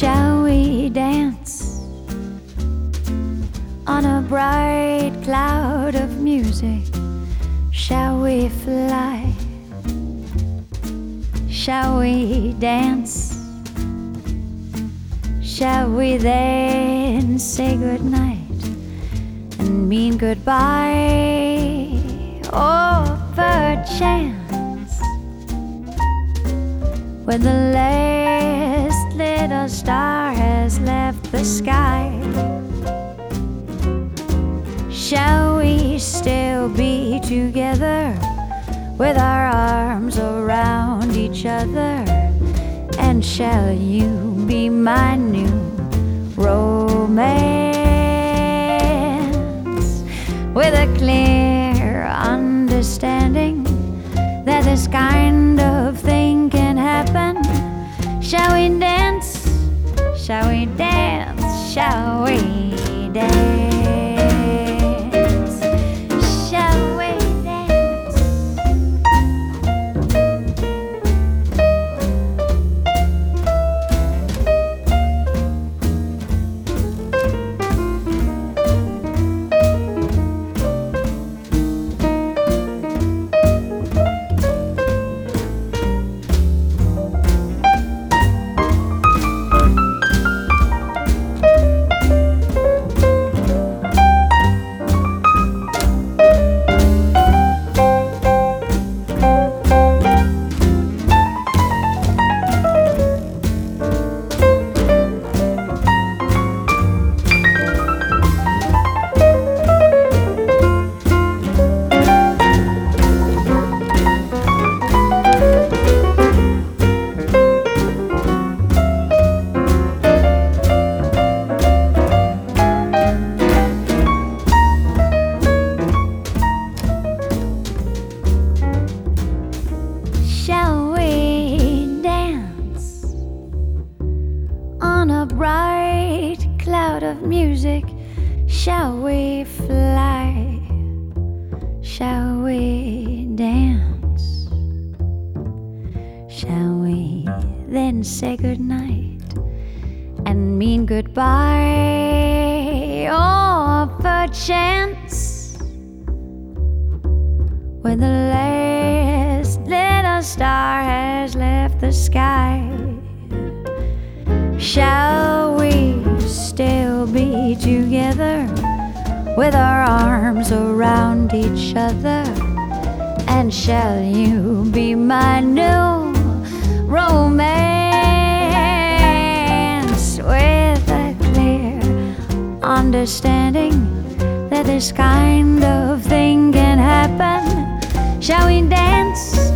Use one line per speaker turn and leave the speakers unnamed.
Shall we dance on a bright cloud of music? Shall we fly? Shall we dance? Shall we then say goodnight and mean goodbye? Oh, perchance, when the last little star has left the sky, shall we still be together with our arms around each other? And shall you be my new romance, with a clear understanding that this kind of thing can happen? Shall we dance? Shall we dance? Shall we dance? Shall we dance? On a bright cloud of music, shall we fly? Shall we dance? Shall we then say goodnight and mean goodbye? Or perchance, when the last little star has left the sky, shall we still be together with our arms around each other? And shall you be my new romance, with a clear understanding that this kind of thing can happen? Shall we dance?